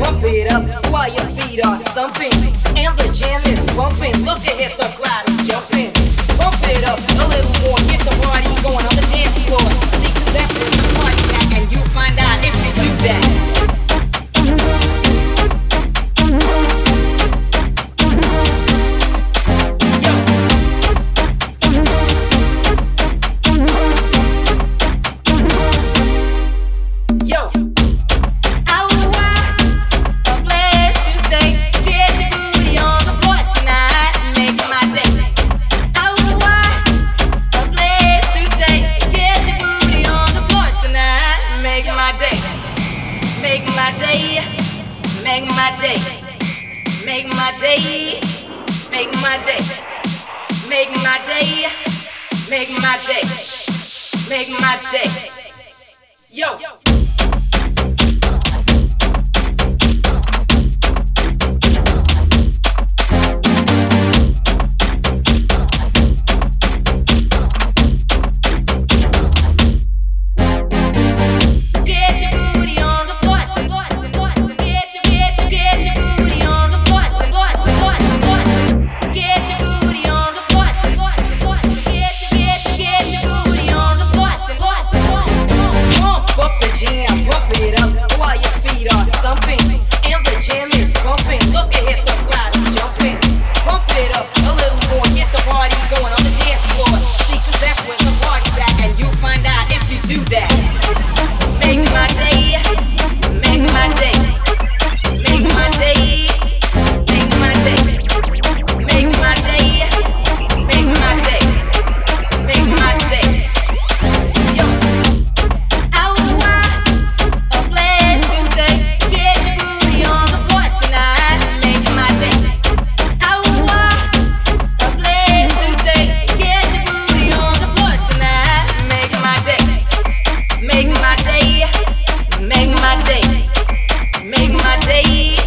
pump it up while your feet are stumping. And the jam is bumping. Look ahead, the crowd is jumping. Pump it up a little more, get the party going on the dance floor. See, 'cause that's where the party's at, and you find out if you do that. Make my day. Yo. Make my day.